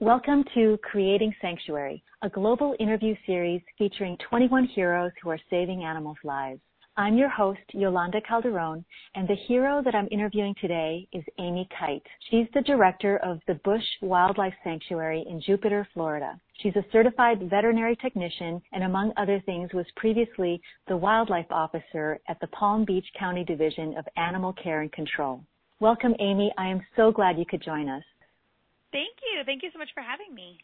Welcome to Creating Sanctuary, a global interview series featuring 21 heroes who are saving animals' lives. I'm your host, Yolanda Calderon, and the hero that I'm interviewing today is Amy Kite. She's the director of the Bush Wildlife Sanctuary in Jupiter, Florida. She's a certified veterinary technician and, among other things, was previously the wildlife officer at the Palm Beach County Division of Animal Care and Control. Welcome, Amy. I am so glad you could join us. Thank you. Thank you so much for having me.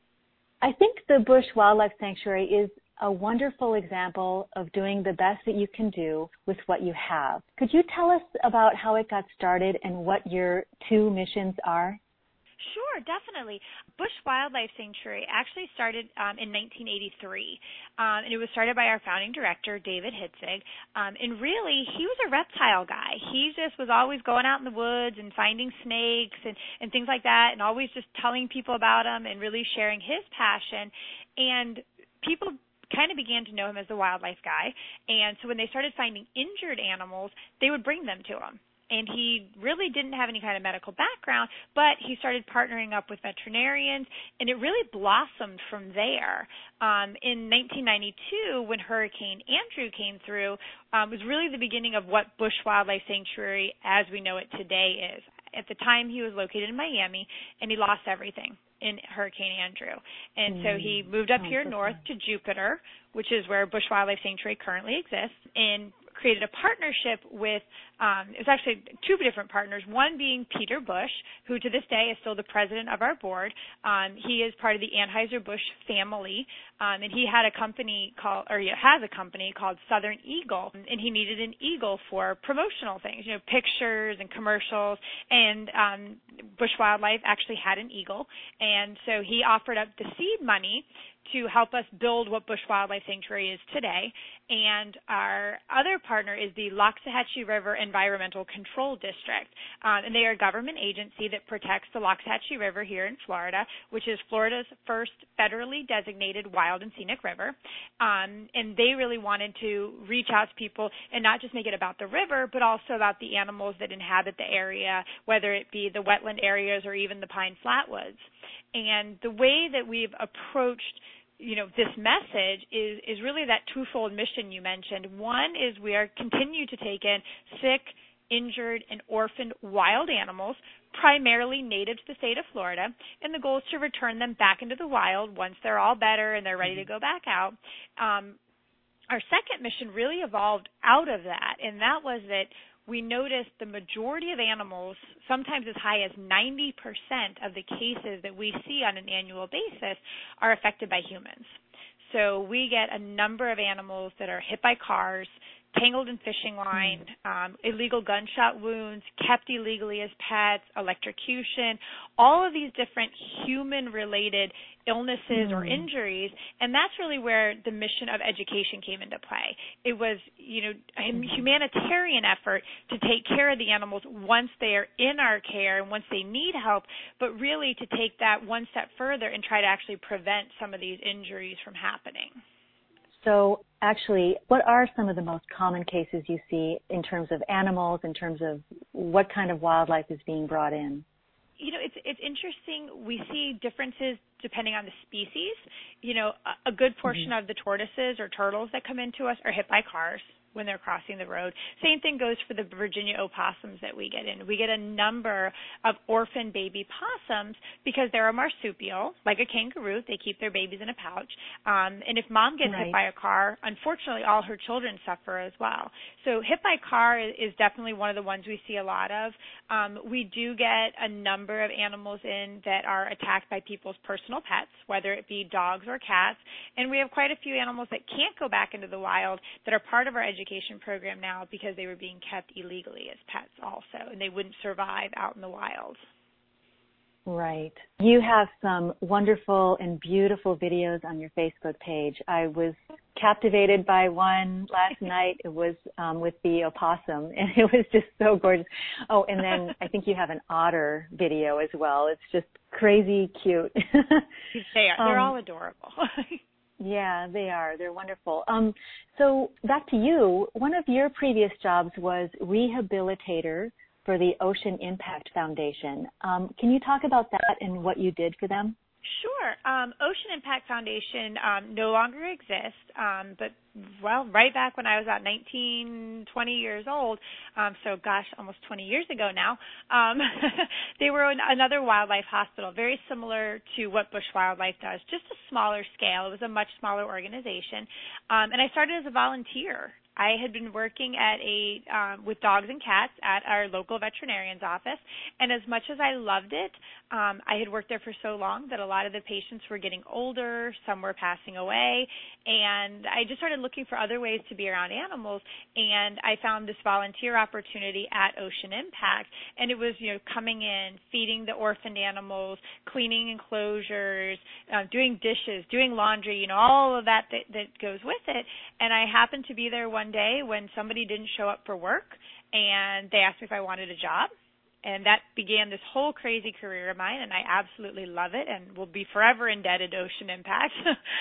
I think the Bush Wildlife Sanctuary is a wonderful example of doing the best that you can do with what you have. Could you tell us about how it got started and what your two missions are? Sure, definitely. Bush Wildlife Sanctuary actually started in 1983, and it was started by our founding director, David Hitzig. And really, he was a reptile guy. He just was always going out in the woods and finding snakes and things like that, and always just telling people about them and really sharing his passion. And people kind of began to know him as the wildlife guy. And so when they started finding injured animals, they would bring them to him. And he really didn't have any kind of medical background, but he started partnering up with veterinarians, and it really blossomed from there. In 1992, when Hurricane Andrew came through, was really the beginning of what Bush Wildlife Sanctuary as we know it today is. At the time, he was located in Miami, and he lost everything in Hurricane Andrew. And so he moved up here north to Jupiter, which is where Bush Wildlife Sanctuary currently exists, and created a partnership with, it was actually two different partners, one being Peter Bush, who to this day is still the president of our board. He is part of the Anheuser-Busch family, and he had a company called, or he has a company called Southern Eagle, and he needed an eagle for promotional things, you know, pictures and commercials, and Bush Wildlife actually had an eagle, and so he offered up the seed money to help us build what Bush Wildlife Sanctuary is today. And our other partner is the Loxahatchee River Environmental Control District. And they are a government agency that protects the Loxahatchee River here in Florida, which is Florida's first federally designated wild and scenic river. And they really wanted to reach out to people and not just make it about the river, but also about the animals that inhabit the area, whether it be the wetland areas or even the pine flatwoods. And the way that we've approached this message is really that twofold mission you mentioned. One is we are continue to take in sick, injured, and orphaned wild animals, primarily native to the state of Florida, and the goal is to return them back into the wild once they're all better and they're ready to go back out. Our second mission really evolved out of that, and that was that we noticed the majority of animals, sometimes as high as 90% of the cases that we see on an annual basis, are affected by humans. So we get a number of animals that are hit by cars, tangled in fishing line, illegal gunshot wounds, kept illegally as pets, electrocution, all of these different human-related illnesses or injuries, and that's really where the mission of education came into play. It was, a humanitarian effort to take care of the animals once they are in our care and once they need help, but really to take that one step further and try to actually prevent some of these injuries from happening. So actually, what are some of the most common cases you see in terms of animals, in terms of what kind of wildlife is being brought in? It's interesting. We see differences depending on the species. A good portion of the tortoises or turtles that come into us are hit by cars when they're crossing the road. Same thing goes for the Virginia opossums that we get in. We get a number of orphan baby possums because they're a marsupial, like a kangaroo. They keep their babies in a pouch. And if mom gets hit by a car, unfortunately, all her children suffer as well. So hit by car is definitely one of the ones we see a lot of. We do get a number of animals in that are attacked by people's personal pets, whether it be dogs or cats. And we have quite a few animals that can't go back into the wild that are part of our education program now because they were being kept illegally as pets also, and they wouldn't survive out in the wild. Right. You have some wonderful and beautiful videos on your Facebook page. I was captivated by one last night. It was with the opossum, and it was just so gorgeous. Oh, and then I think you have an otter video as well. It's just crazy cute. They're all adorable. Yeah, they are. They're wonderful. So back to you. One of your previous jobs was rehabilitator for the Ocean Impact Foundation. Can you talk about that and what you did for them? Sure. Ocean Impact Foundation no longer exists, but, well, right back when I was about 19, 20 years old, so gosh, almost 20 years ago now, they were another wildlife hospital, very similar to what Bush Wildlife does, just a smaller scale. It was a much smaller organization, and I started as a volunteer. I had been working at with dogs and cats at our local veterinarian's office, and as much as I loved it, I had worked there for so long that a lot of the patients were getting older, some were passing away, and I just started looking for other ways to be around animals, and I found this volunteer opportunity at Ocean Impact, and it was, coming in, feeding the orphaned animals, cleaning enclosures, doing dishes, doing laundry, all of that goes with it, and I happened to be there one day when somebody didn't show up for work, and they asked me if I wanted a job. And that began this whole crazy career of mine, and I absolutely love it and will be forever indebted to Ocean Impact.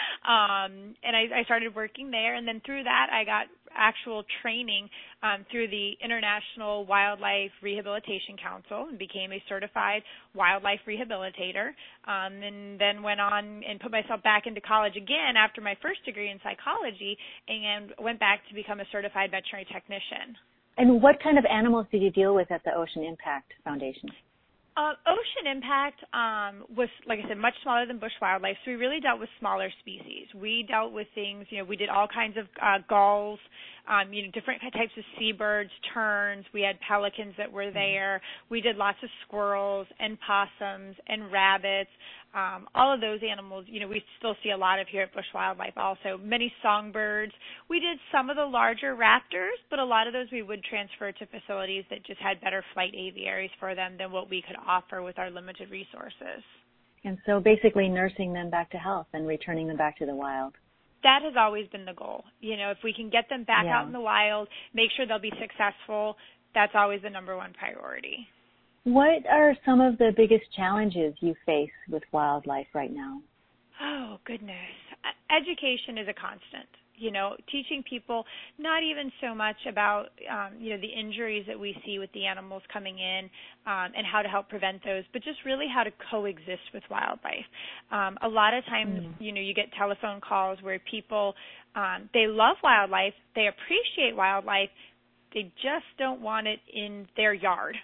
And I started working there, and then through that I got actual training through the International Wildlife Rehabilitation Council and became a certified wildlife rehabilitator, and then went on and put myself back into college again after my first degree in psychology and went back to become a certified veterinary technician. And what kind of animals did you deal with at the Ocean Impact Foundation? Ocean Impact was, like I said, much smaller than Bush Wildlife, so we really dealt with smaller species. We dealt with things, we did all kinds of gulls, different types of seabirds, terns. We had pelicans that were there. We did lots of squirrels and possums and rabbits. All of those animals, we still see a lot of here at Bush Wildlife also. Many songbirds. We did some of the larger raptors, but a lot of those we would transfer to facilities that just had better flight aviaries for them than what we could offer with our limited resources. And so basically nursing them back to health and returning them back to the wild. That has always been the goal. If we can get them back out in the wild, make sure they'll be successful, that's always the number one priority. What are some of the biggest challenges you face with wildlife right now? Oh, goodness. Education is a constant. Teaching people not even so much about, the injuries that we see with the animals coming in and how to help prevent those, but just really how to coexist with wildlife. A lot of times, you get telephone calls where people, they love wildlife, they appreciate wildlife, they just don't want it in their yard.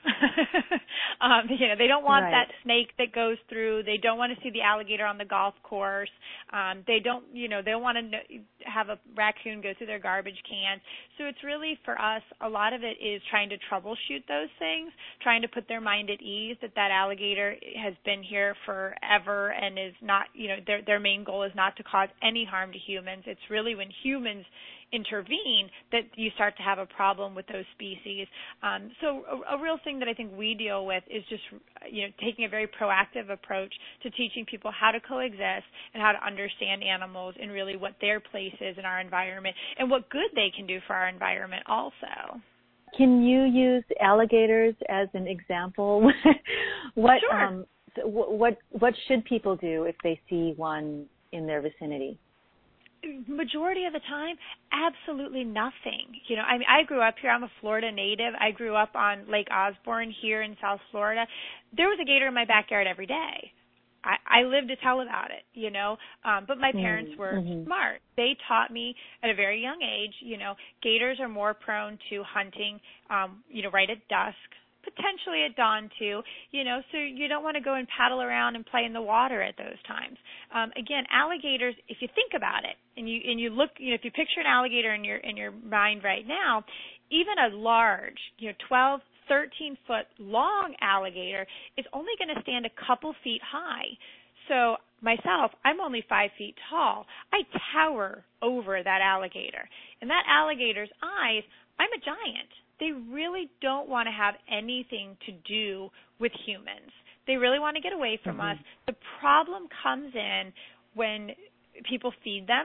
They don't want that snake that goes through. They don't want to see the alligator on the golf course. They don't want to have a raccoon go through their garbage can. So it's really, for us, a lot of it is trying to troubleshoot those things, trying to put their mind at ease that alligator has been here forever and is not, their main goal is not to cause any harm to humans. It's really when humans intervene that you start to have a problem with those species. So a real thing that I think we deal with is just, taking a very proactive approach to teaching people how to coexist and how to understand animals and really what their place is in our environment and what good they can do for our environment also. Can you use alligators as an example? Sure. What should people do if they see one in their vicinity? Majority of the time, absolutely nothing. I grew up here. I'm a Florida native. I grew up on Lake Osborne here in South Florida. There was a gator in my backyard every day. I lived to tell about it, but my parents were smart. They taught me at a very young age, gators are more prone to hunting, right at dusk, potentially at dawn too, so you don't want to go and paddle around and play in the water at those times. Again, alligators, if you think about it and you look, if you picture an alligator in your mind right now, even a large, 12, 13-foot long alligator is only going to stand a couple feet high. So myself, I'm only 5 feet tall. I tower over that alligator. In that alligator's eyes, I'm a giant. They really don't want to have anything to do with humans. They really want to get away from us. The problem comes in when people feed them.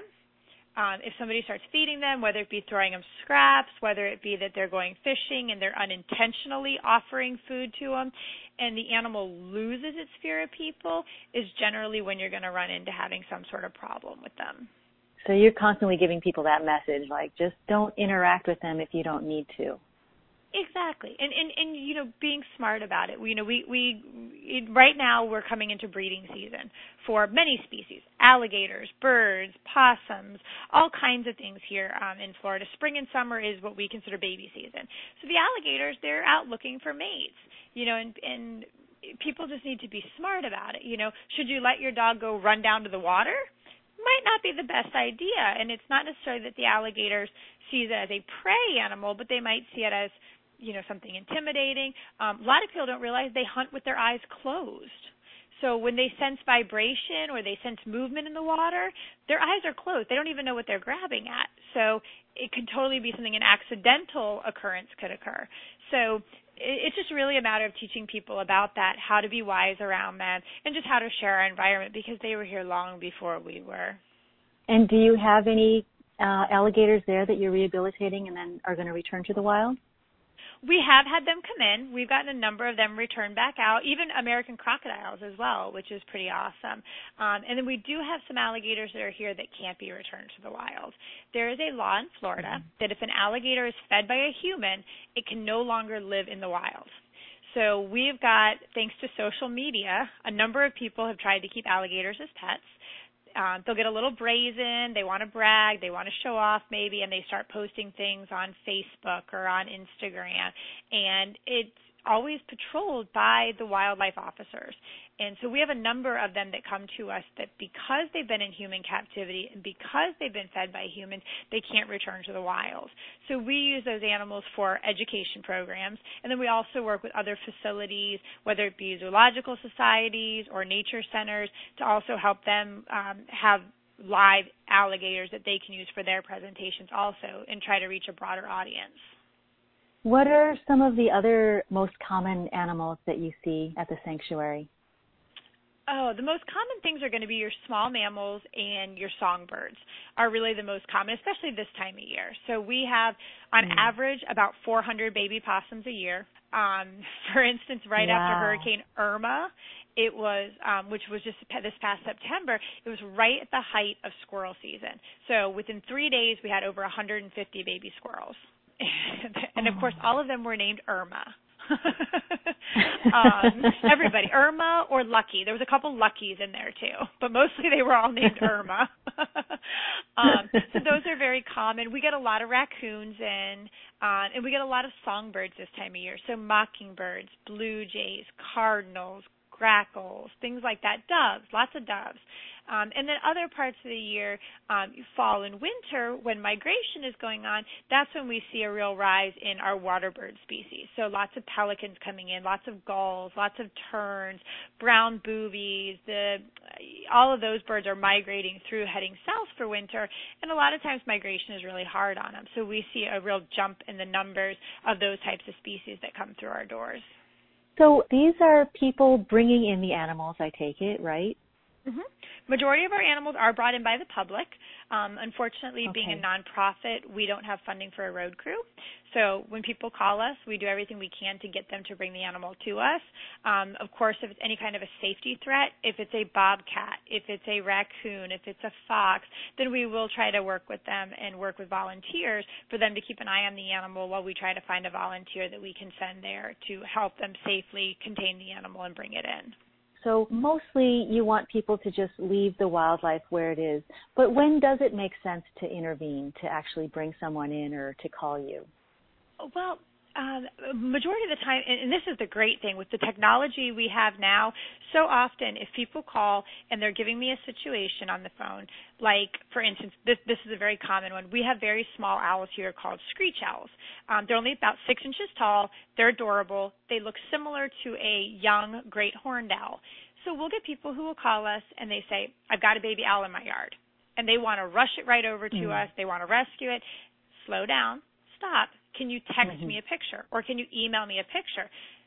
If somebody starts feeding them, whether it be throwing them scraps, whether it be that they're going fishing and they're unintentionally offering food to them, and the animal loses its fear of people, is generally when you're going to run into having some sort of problem with them. So you're constantly giving people that message, like, just don't interact with them if you don't need to. Exactly. And being smart about it. Right now we're coming into breeding season for many species, alligators, birds, possums, all kinds of things here in Florida. Spring and summer is what we consider baby season. So the alligators, they're out looking for mates, and people just need to be smart about it. Should you let your dog go run down to the water? Might not be the best idea, and it's not necessarily that the alligators sees it as a prey animal, but they might see it as something intimidating. A lot of people don't realize they hunt with their eyes closed. So when they sense vibration or they sense movement in the water, their eyes are closed. They don't even know what they're grabbing at. So it could totally be something, an accidental occurrence could occur. So it's just really a matter of teaching people about that, how to be wise around them, and just how to share our environment, because they were here long before we were. And do you have any alligators there that you're rehabilitating and then are going to return to the wild? We have had them come in. We've gotten a number of them returned back out, even American crocodiles as well, which is pretty awesome. And then we do have some alligators that are here that can't be returned to the wild. There is a law in Florida that if an alligator is fed by a human, it can no longer live in the wild. So we've got, thanks to social media, a number of people have tried to keep alligators as pets. They'll get a little brazen, they want to brag, they want to show off maybe, and they start posting things on Facebook or on Instagram, and it's always patrolled by the wildlife officers. And so we have a number of them that come to us that because they've been in human captivity and because they've been fed by humans, they can't return to the wild. So we use those animals for education programs, and then we also work with other facilities, whether it be zoological societies or nature centers, to also help them have live alligators that they can use for their presentations also, and try to reach a broader audience. What are some of the other most common animals that you see at the sanctuary? Oh, the most common things are going to be your small mammals and your songbirds are really the most common, especially this time of year. So we have, on average, about 400 baby possums a year. For instance, right after Hurricane Irma, it was, which was just this past September, it was right at the height of squirrel season. So within 3 days, we had over 150 baby squirrels. And, of course, all of them were named Irma. Everybody, Irma or Lucky. There was a couple Luckies in there, too. But mostly they were all named Irma. So those are very common. We get a lot of raccoons in, and we get a lot of songbirds this time of year. So mockingbirds, blue jays, cardinals, grackles, things like that, doves, lots of doves. And then other parts of the year, fall and winter, when migration is going on, that's when we see a real rise in our waterbird species. So lots of pelicans coming in, lots of gulls, lots of terns, brown boobies. All of those birds are migrating through, heading south for winter, and a lot of times migration is really hard on them. So we see a real jump in the numbers of those types of species that come through our doors. So these are people bringing in the animals, I take it, right? Mm-hmm. Majority of our animals are brought in by the public. Unfortunately, being a nonprofit, we don't have funding for a road crew. So when people call us, we do everything we can to get them to bring the animal to us. Of course, if it's any kind of a safety threat, if it's a bobcat, if it's a raccoon, if it's a fox, then we will try to work with them and work with volunteers for them to keep an eye on the animal while we try to find a volunteer that we can send there to help them safely contain the animal and bring it in. So mostly you want people to just leave the wildlife where it is. But when does it make sense to intervene, to actually bring someone in or to call you? Well, majority of the time, and this is the great thing, with the technology we have now, so often if people call and they're giving me a situation on the phone, like, for instance, this is a very common one. We have very small owls here called screech owls. They're only about 6 inches tall. They're adorable. They look similar to a young great horned owl. So we'll get people who will call us and they say, I've got a baby owl in my yard. And they want to rush it right over to us. They want to rescue it. Slow down. Stop. Can you text me a picture, or can you email me a picture?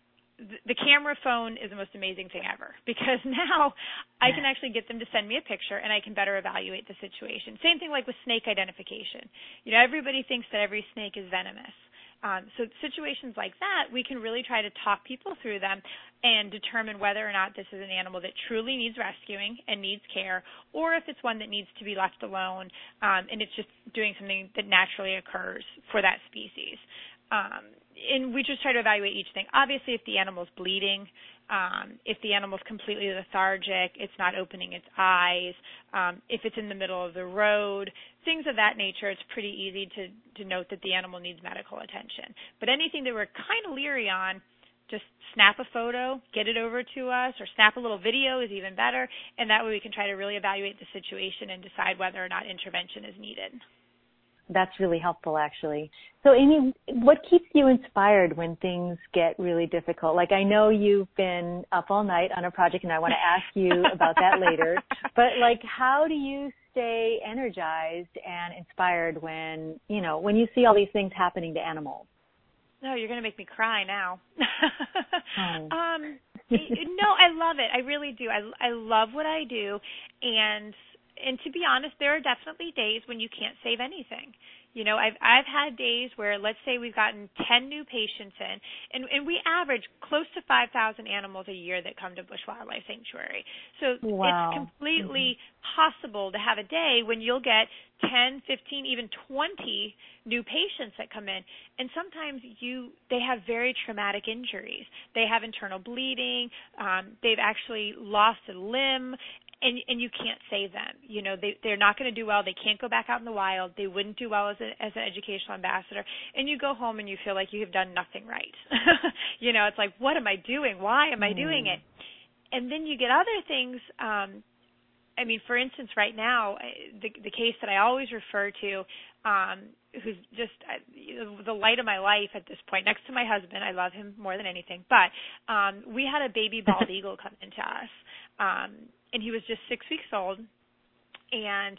The camera phone is the most amazing thing ever, because now I can actually get them to send me a picture and I can better evaluate the situation. Same thing like with snake identification. Everybody thinks that every snake is venomous. So situations like that, we can really try to talk people through them and determine whether or not this is an animal that truly needs rescuing and needs care, or if it's one that needs to be left alone and it's just doing something that naturally occurs for that species. and we just try to evaluate each thing. Obviously, if the animal's bleeding, if the animal's completely lethargic, it's not opening its eyes, if it's in the middle of the road, things of that nature, it's pretty easy to note that the animal needs medical attention. But anything that we're kind of leery on, just snap a photo, get it over to us, or snap a little video is even better, and that way we can try to really evaluate the situation and decide whether or not intervention is needed. That's really helpful, actually. So, Amy, what keeps you inspired when things get really difficult? Like, I know you've been up all night on a project, and I want to ask you about that later. But, like, how do you stay energized and inspired when you see all these things happening to animals? No, you're going to make me cry now. Oh. No, I love it. I really do. I love what I do, and to be honest, there are definitely days when you can't save anything. I've had days where, let's say we've gotten 10 new patients in, and we average close to 5,000 animals a year that come to Busch Wildlife Sanctuary. So Wow. It's completely possible to have a day when you'll get 10, 15, even 20 new patients that come in. And sometimes they have very traumatic injuries. They have internal bleeding. They've actually lost a limb. And you can't save them. They're not going to do well. They can't go back out in the wild. They wouldn't do well as an educational ambassador. And you go home and you feel like you have done nothing right. It's like, what am I doing? Why am I doing it? And then you get other things. For instance, right now, the case that I always refer to, who's just the light of my life at this point, next to my husband. I love him more than anything. But we had a baby bald eagle come into us. And he was just 6 weeks old, and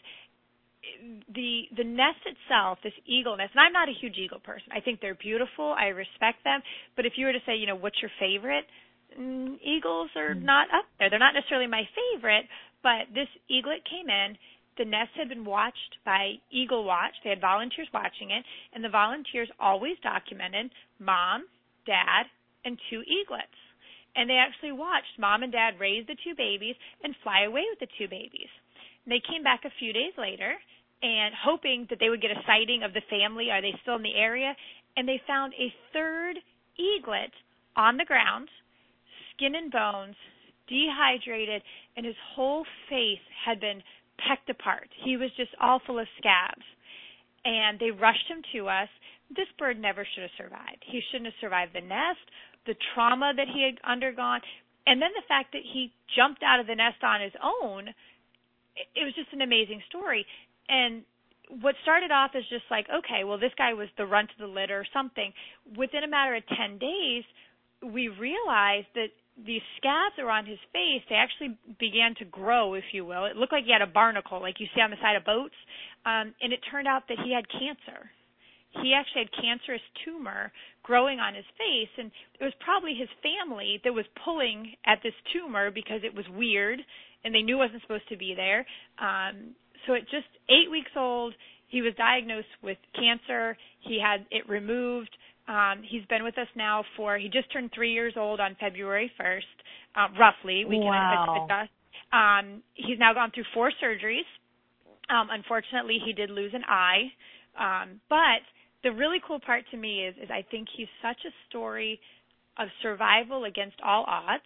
the nest itself, this eagle nest, and I'm not a huge eagle person. I think they're beautiful. I respect them. But if you were to say, what's your favorite? Eagles are not up there. They're not necessarily my favorite, but this eaglet came in. The nest had been watched by Eagle Watch. They had volunteers watching it, and the volunteers always documented mom, dad, and 2 eaglets. And they actually watched mom and dad raise the 2 babies and fly away with the 2 babies. And they came back a few days later and hoping that they would get a sighting of the family. Are they still in the area? And they found a 3rd eaglet on the ground, skin and bones, dehydrated, and his whole face had been pecked apart. He was just all full of scabs. And they rushed him to us. This bird never should have survived. He shouldn't have survived the nest, the trauma that he had undergone, and then the fact that he jumped out of the nest on his own. It was just an amazing story. And what started off as just like, okay, well, this guy was the runt of the litter or something. Within a matter of 10 days, we realized that these scabs that were on his face, they actually began to grow, if you will. It looked like he had a barnacle, like you see on the side of boats, and it turned out that he had cancer. He actually had cancerous tumor growing on his face, and it was probably his family that was pulling at this tumor because it was weird, and they knew it wasn't supposed to be there. So at just 8 weeks old, he was diagnosed with cancer. He had it removed. He's been with us now he just turned 3 years old on February 1st, roughly. We can adjust. He's now gone through 4 surgeries. Unfortunately, he did lose an eye. But the really cool part to me is I think he's such a story of survival against all odds.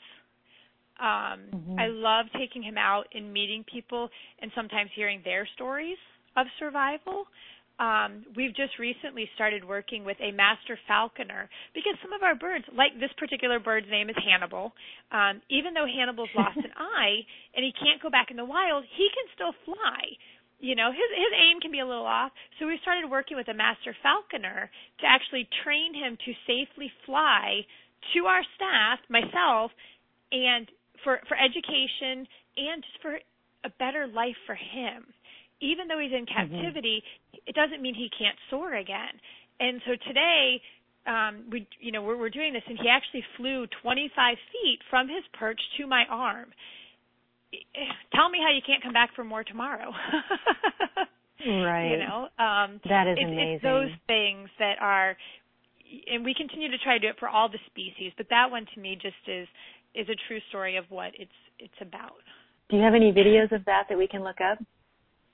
I love taking him out and meeting people and sometimes hearing their stories of survival. We've just recently started working with a master falconer because some of our birds, like this particular bird's name is Hannibal, even though Hannibal's lost an eye and he can't go back in the wild, he can still fly. His aim can be a little off, so we started working with a master falconer to actually train him to safely fly to our staff, myself, and for education and just for a better life for him. Even though he's in captivity, it doesn't mean he can't soar again. And so today, we're doing this, and he actually flew 25 feet from his perch to my arm. Tell me how you can't come back for more tomorrow. Right. That is amazing. It's those things that are, and we continue to try to do it for all the species, but that one to me just is a true story of what it's about. Do you have any videos of that we can look up?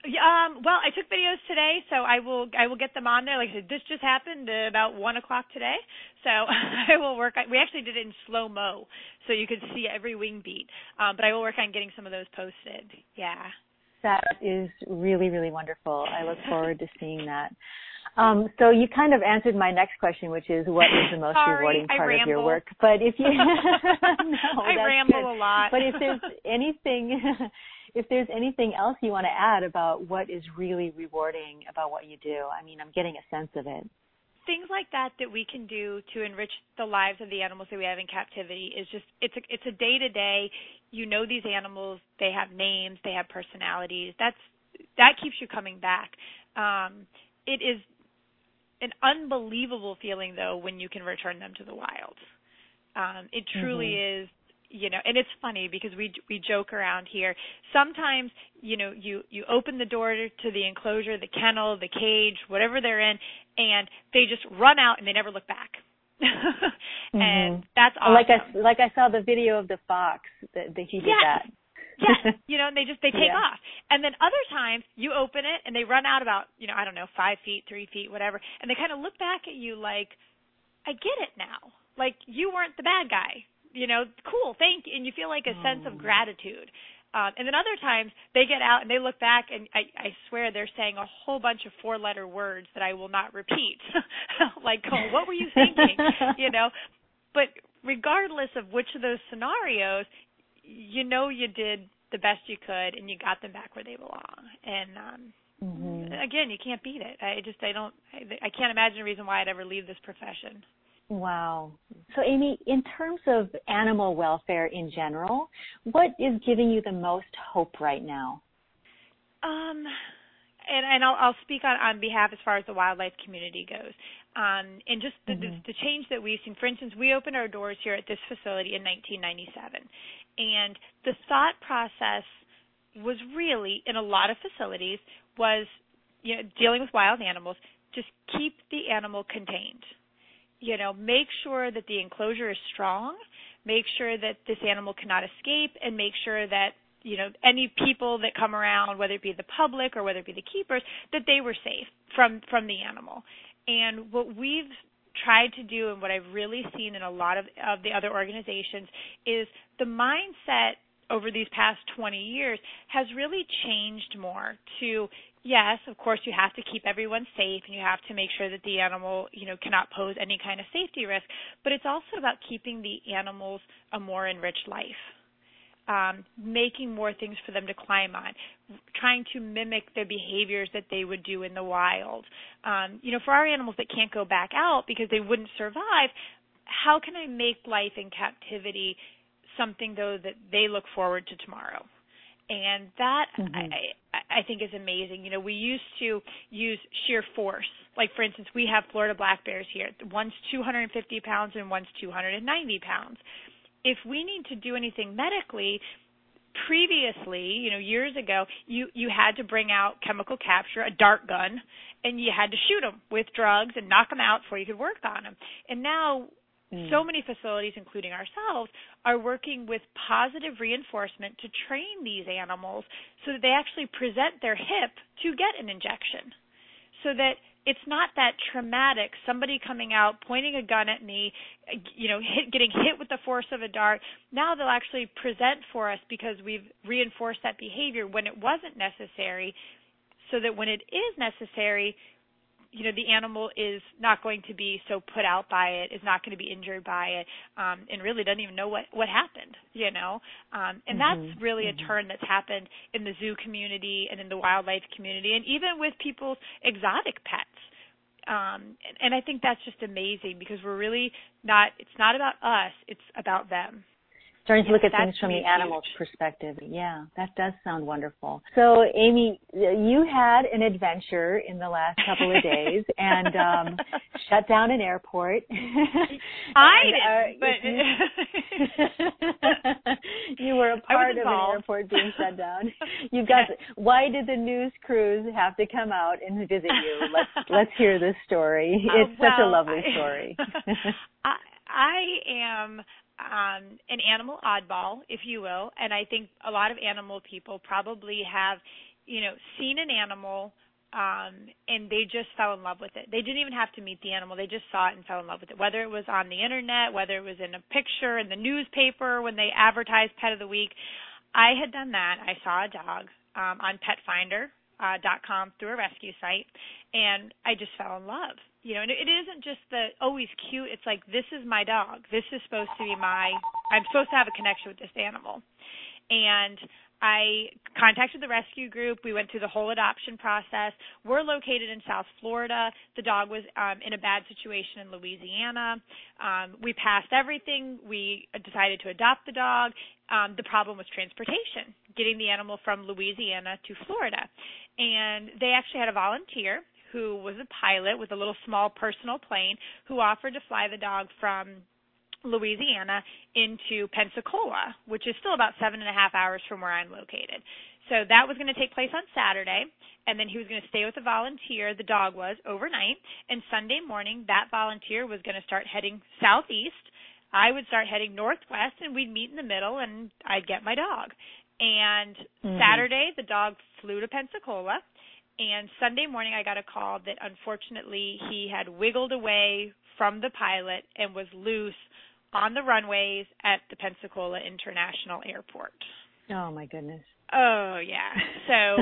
Well, I took videos today, so I will get them on there. Like I said, this just happened about 1:00 today, so I will work. We actually did it in slow mo, so you could see every wing beat. But I will work on getting some of those posted. Yeah. That is really, really wonderful. I look forward to seeing that. So you kind of answered my next question, which is what is the most rewarding part of your work? But if you, no, I ramble a lot. But if there's anything, if there's anything else you want to add about what is really rewarding about what you do, I mean, I'm getting a sense of it. Things like that we can do to enrich the lives of the animals that we have in captivity is just it's a day-to-day. You know these animals, they have names, they have personalities. That keeps you coming back. It is an unbelievable feeling, though, when you can return them to the wild. It truly is, and it's funny because we joke around here. Sometimes, you open the door to the enclosure, the kennel, the cage, whatever they're in, and they just run out and they never look back. And that's awesome. Like I saw the video of the fox that he did that. Yeah, and they take off. And then other times you open it and they run out about, 5 feet, 3 feet, whatever, and they kind of look back at you like, I get it now. Like, you weren't the bad guy. Cool, thank you. And you feel like a sense of gratitude. And then other times they get out and they look back and I swear they're saying a whole bunch of 4-letter words that I will not repeat. Like, oh, what were you thinking? But regardless of which of those scenarios, you did the best you could and you got them back where they belong. And again, you can't beat it. I can't imagine a reason why I'd ever leave this profession. Wow. So Amy, in terms of animal welfare in general, what is giving you the most hope right now? And I'll speak on behalf as far as the wildlife community goes. And just the change that we've seen. For instance, we opened our doors here at this facility in 1997. And the thought process was really, in a lot of facilities, was dealing with wild animals, just keep the animal contained. Make sure that the enclosure is strong, make sure that this animal cannot escape, and make sure that, any people that come around, whether it be the public or whether it be the keepers, that they were safe from the animal. And what we've tried to do and what I've really seen in a lot of the other organizations is the mindset over these past 20 years has really changed more to, yes, of course, you have to keep everyone safe and you have to make sure that the animal, cannot pose any kind of safety risk, but it's also about keeping the animals a more enriched life. Making more things for them to climb on, trying to mimic the behaviors that they would do in the wild. For our animals that can't go back out because they wouldn't survive, how can I make life in captivity something, though, that they look forward to tomorrow? And that, I think, is amazing. We used to use sheer force. Like, for instance, we have Florida black bears here. One's 250 pounds and one's 290 pounds. If we need to do anything medically, previously, years ago, you had to bring out chemical capture, a dart gun, and you had to shoot them with drugs and knock them out before you could work on them. And now so many facilities, including ourselves, are working with positive reinforcement to train these animals so that they actually present their hip to get an injection, so that it's not that traumatic, somebody coming out, pointing a gun at me, getting hit with the force of a dart. Now they'll actually present for us because we've reinforced that behavior when it wasn't necessary, so that when it is necessary, the animal is not going to be so put out by it, is not going to be injured by it, and really doesn't even know what happened, And that's really a turn that's happened in the zoo community and in the wildlife community, and even with people's exotic pets. And I think that's just amazing because we're really it's not about us, it's about them. Starting to look at things from the animal's perspective. Yeah, that does sound wonderful. So, Amy, you had an adventure in the last couple of days and shut down an airport. I did, but you were a part of an airport being shut down. Why did the news crews have to come out and visit you? Let's hear this story. It's such a lovely story. I am an animal oddball, if you will, and I think a lot of animal people probably have seen an animal, and they just fell in love with it. They didn't even have to meet the animal. They just saw it and fell in love with it, whether it was on the internet, whether it was in a picture in the newspaper when they advertised Pet of the Week. I had done that. I saw a dog on PetFinder.com through a rescue site, and I just fell in love. And it isn't just he's cute. It's like, this is my dog. This is supposed to be I'm supposed to have a connection with this animal. And I contacted the rescue group. We went through the whole adoption process. We're located in South Florida. The dog was in a bad situation in Louisiana. We passed everything. We decided to adopt the dog. The problem was transportation, getting the animal from Louisiana to Florida. And they actually had a volunteer who was a pilot with a little small personal plane who offered to fly the dog from Louisiana into Pensacola, which is still about 7.5 hours from where I'm located. So that was going to take place on Saturday, and then he was going to stay with a volunteer, the dog was, overnight, and Sunday morning that volunteer was going to start heading southeast. I would start heading northwest, and we'd meet in the middle, and I'd get my dog. And Saturday, the dog flew to Pensacola, and Sunday morning I got a call that unfortunately he had wiggled away from the pilot and was loose on the runways at the Pensacola International Airport. Oh, my goodness. Oh, yeah. So,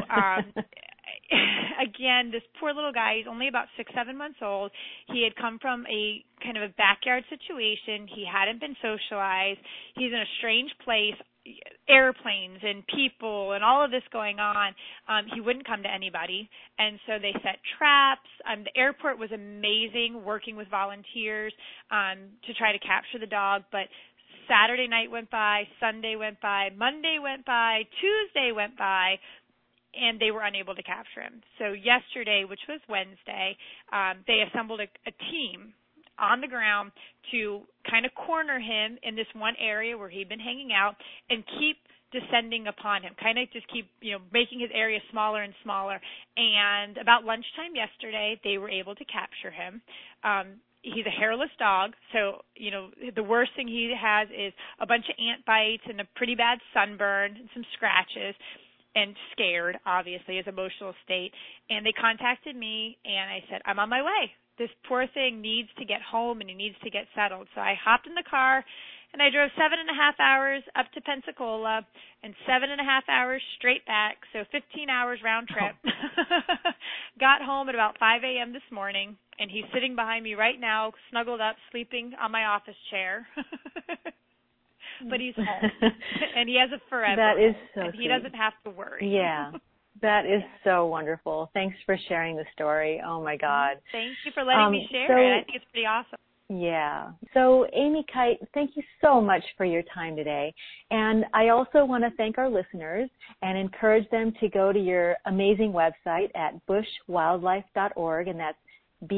again, this poor little guy, he's only about 6-7 months old. He had come from a kind of a backyard situation. He hadn't been socialized. He's in a strange place, airplanes and people and all of this going on. He wouldn't come to anybody, and so they set traps. The airport was amazing, working with volunteers to try to capture the dog, but Saturday night went by, Sunday went by, Monday went by, Tuesday went by, and they were unable to capture him. So yesterday, which was Wednesday, they assembled a team on the ground to kind of corner him in this one area where he'd been hanging out and keep descending upon him, kind of just keep, making his area smaller and smaller. And about lunchtime yesterday, they were able to capture him. He's a hairless dog, so, the worst thing he has is a bunch of ant bites and a pretty bad sunburn and some scratches, and scared, obviously, his emotional state. And they contacted me, and I said, I'm on my way. This poor thing needs to get home, and he needs to get settled. So I hopped in the car, and I drove 7.5 hours up to Pensacola and 7.5 hours straight back, so 15 hours round trip. Got home at about 5 a.m. this morning, and he's sitting behind me right now, snuggled up, sleeping on my office chair. But he's home, and he has a forever. That is so and he doesn't have to worry. Yeah. That is so wonderful. Thanks for sharing the story. Oh, my God. Thank you for letting me share it. I think it's pretty awesome. Yeah. So, Amy Kite, thank you so much for your time today. And I also want to thank our listeners and encourage them to go to your amazing website at buschwildlife.org, and that's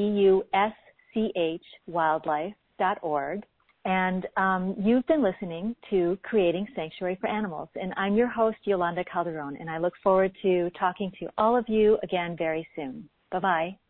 BUSCH wildlife.org. And you've been listening to Creating Sanctuary for Animals, and I'm your host, Yolanda Calderon, and I look forward to talking to all of you again very soon. Bye-bye.